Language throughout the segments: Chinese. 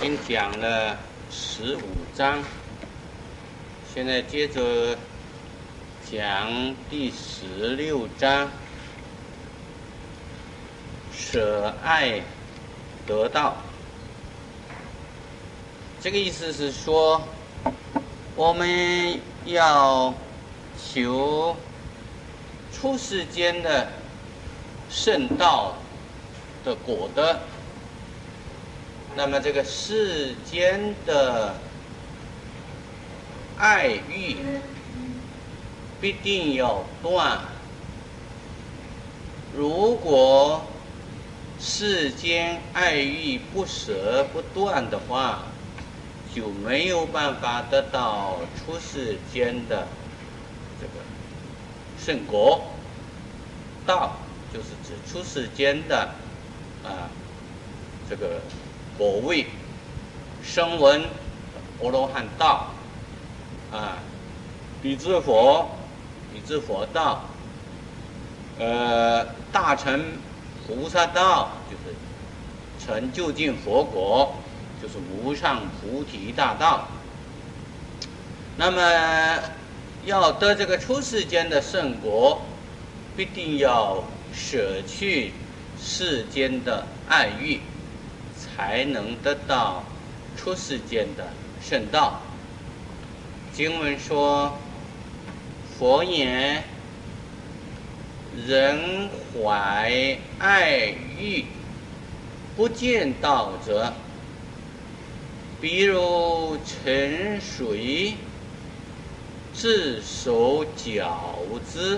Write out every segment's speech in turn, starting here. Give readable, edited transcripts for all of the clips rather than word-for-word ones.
经讲了15章，现在接着讲第16章，舍爱得道。这个意思是说，我们要求出世间的圣道的果德。那么这个世间的爱欲必定要断。如果世间爱欲不舍不断的话，就没有办法得到出世间的这个圣果。道就是指出世间的这个果位、声闻、阿罗汉道比支佛道，大乘菩萨道就是成就近佛果，就是无上菩提大道。那么要得这个出世间的圣果，必定要舍去世间的爱欲，才能得到出世间的圣道。经文说，佛言：人怀爱欲不见道者，比如沉水自手饺之，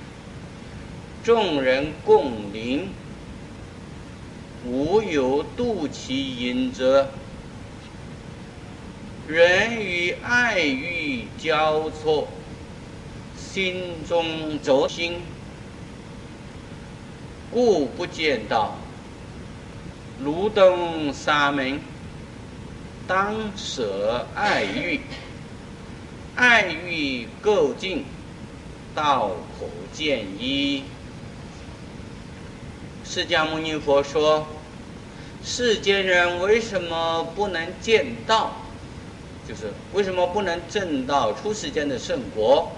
众人共饮，无有度其饮者。人与爱欲交错，心中着心，故不见道。如登沙门，当舍爱欲，爱欲垢净，道可见一。释迦牟尼佛说，世间人为什么不能见道？就是为什么不能证到出世间的圣果？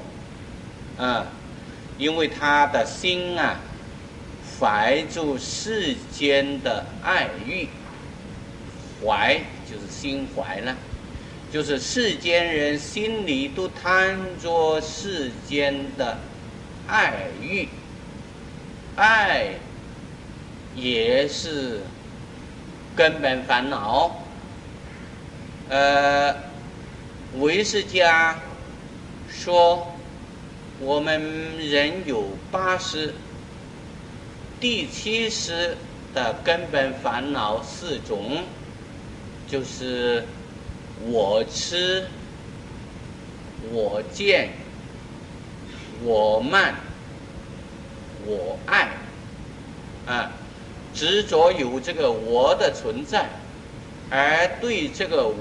因为他的心怀住世间的爱欲，怀就是心怀了，就是世间人心里都贪着世间的爱欲，爱也是根本烦恼。唯识家说，我们人有80，第70的根本烦恼4种，就是我痴、我见、我慢、我爱执着有这个我的存在，而对这个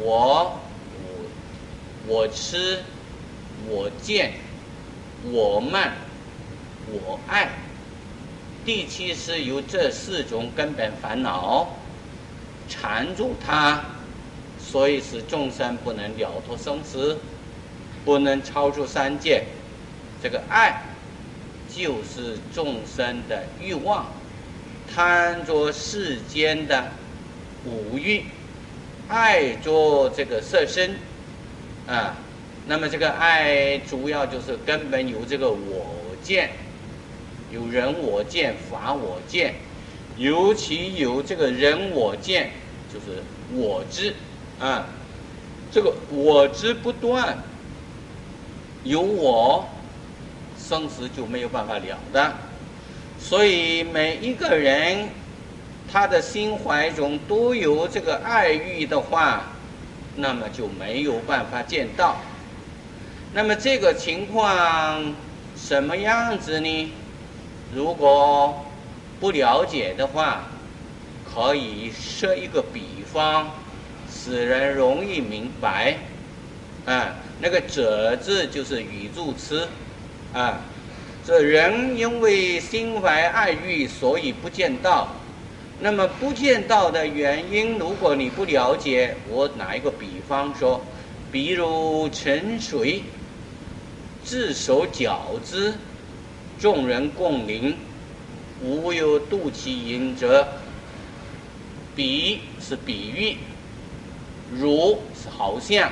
我痴、我见、我慢、我爱，第70有这4种根本烦恼缠住他，所以使众生不能了脱生死，不能超出3界。这个爱就是众生的欲望，贪着世间的五欲，爱着这个色身那么这个爱主要就是根本有这个我见，有人我见、法我见，尤其有这个人我见，就是我知这个我知不断，有我，生死就没有办法了的。所以每一个人他的心怀中都有这个爱欲的话，那么就没有办法见道。那么这个情况什么样子呢？如果不了解的话，可以设一个比方，使人容易明白。那个者字就是语助词这人因为心怀爱欲，所以不见道。 那么不见到的原因，如果你不了解，我拿一个比方说，比如沉水，自手搅之，众人共饮，无有度其饮者。比是比喻，如是好像，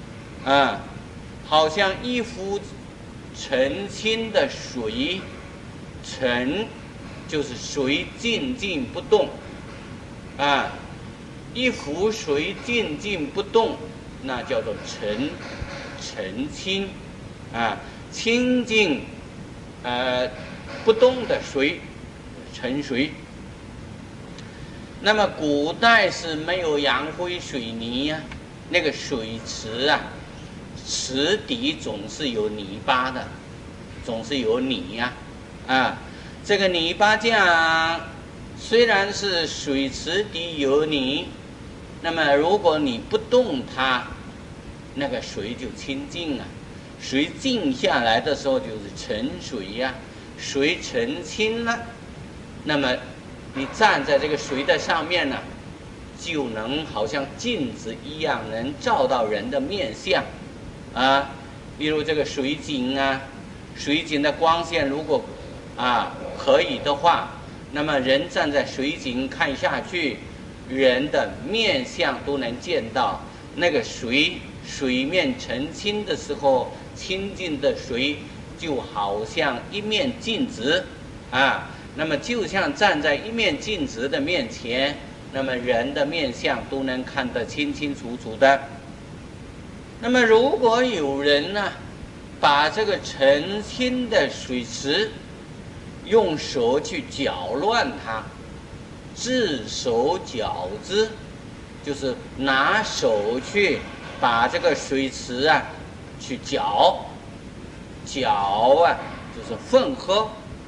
好像一幅澄清的水，澄就是水静静不动，一幅水静静不动，那叫做澄清，清净不动的水，沉水。那么古代是没有洋灰水泥呀，那个水池啊，池底总是有泥巴的，总是有泥呀，这个泥巴酱虽然是水池底有泥，那么如果你不动它，那个水就清净了。水静下来的时候就是沉水呀，水澄清了，那么你站在这个水的上面呢，就能好像镜子一样，能照到人的面相例如这个水井水井的光线如果可以的话，那么人站在水井看下去，人的面相都能见到。那个水面澄清的时候，清净的水就好像一面镜子那么就像站在一面镜子的面前，那么人的面相都能看得清清楚楚的。那么如果有人把这个澄清的水池用手去搅乱它，自手搅之，就是拿手去把这个水池去搅就是混合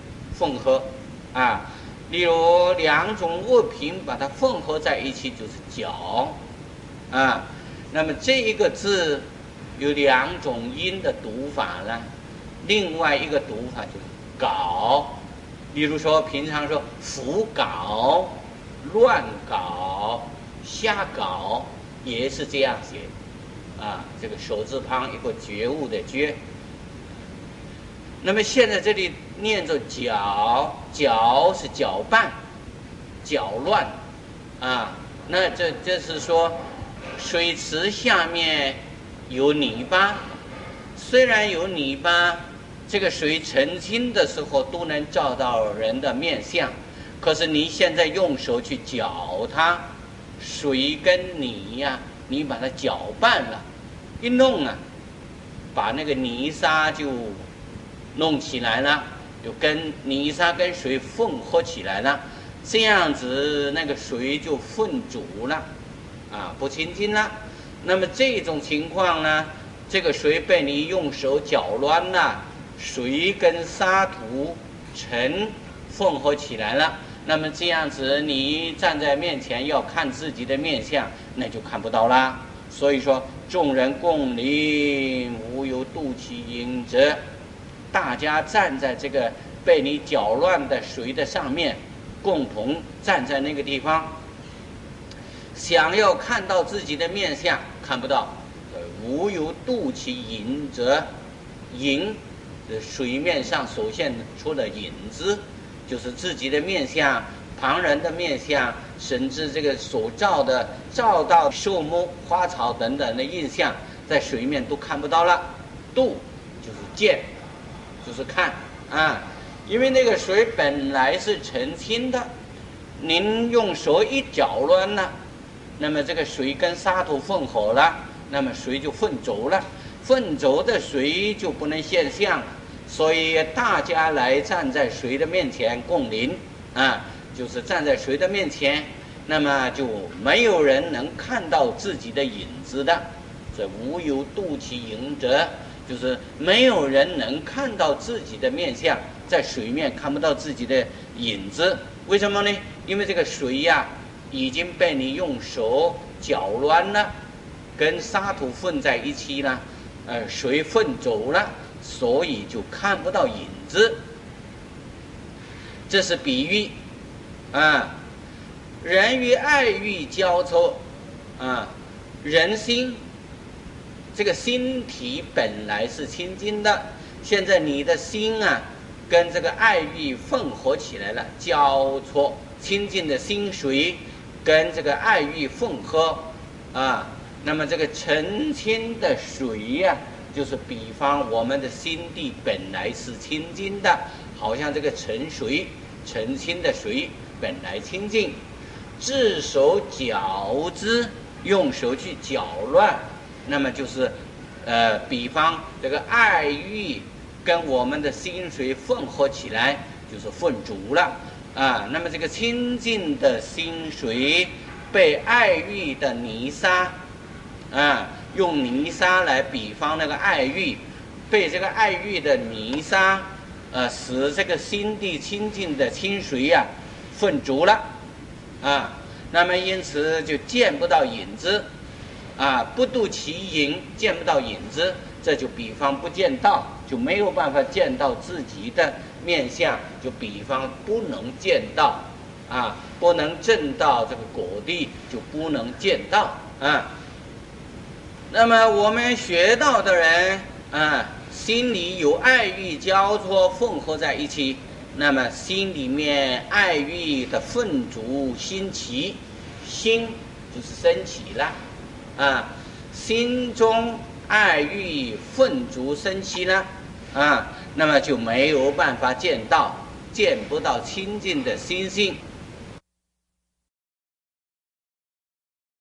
例如两种物品把它混合在一起就是搅那么这一个字有两种音的读法呢，另外一个读法就是搞，例如说平常说胡搞、乱搞、瞎搞，也是这样写这个手字旁一个觉悟的觉。那么现在这里念着搅，搅是搅拌、搅乱那这是说水池下面有泥巴，虽然有泥巴，这个水澄清的时候都能照到人的面相，可是你现在用手去搅它，水跟泥你把它搅拌了，一弄把那个泥沙就弄起来了，就跟泥沙跟水混合起来了，这样子那个水就混浊了不清净了。那么这种情况呢，这个水被你用手搅乱了，水跟沙土尘混合起来了，那么这样子你站在面前要看自己的面相，那就看不到啦。所以说众人共饮，无有度其饮者，大家站在这个被你搅乱的水的上面，共同站在那个地方，想要看到自己的面相看不到，无有度其影者，影水面上所现出的影子，就是自己的面相、旁人的面相，甚至这个所照到树木、花草等等的印象，在水面都看不到了。度就是见，就是看因为那个水本来是澄清的，您用手一搅乱了，那么这个水跟沙土混合了，那么水就混浊了，混浊的水就不能现象，所以大家来站在水的面前共饮就是站在水的面前，那么就没有人能看到自己的影子的，这无有度其影者，就是没有人能看到自己的面相，在水面看不到自己的影子。为什么呢？因为这个水已经被你用手搅乱了，跟沙土混在一起了，水混浊了，所以就看不到影子。这是比喻人与爱欲交错，人心这个心体本来是清净的，现在你的心跟这个爱欲混合起来了，交错，清净的心水跟这个爱欲混合那么这个澄清的水就是比方我们的心地本来是清净的，好像这个澄清的水本来清净，自手搅之，用手去搅乱，那么就是比方这个爱欲跟我们的心水混合起来，就是混浊了那么这个清净的心水被爱欲的泥沙用泥沙来比方那个爱欲，被这个爱欲的泥沙使这个心地清净的清水混浊了那么因此就见不到影子不度其影，见不到影子，这就比方不见道，就没有办法见到自己的面相，就比方不能见到不能证到这个果地，就不能见到那么我们学道的人心里有爱欲交错混合在一起，那么心里面爱欲的混浊兴起，心就是升起了心中爱欲混浊升起了那么就没有办法见到，见不到清净的心性。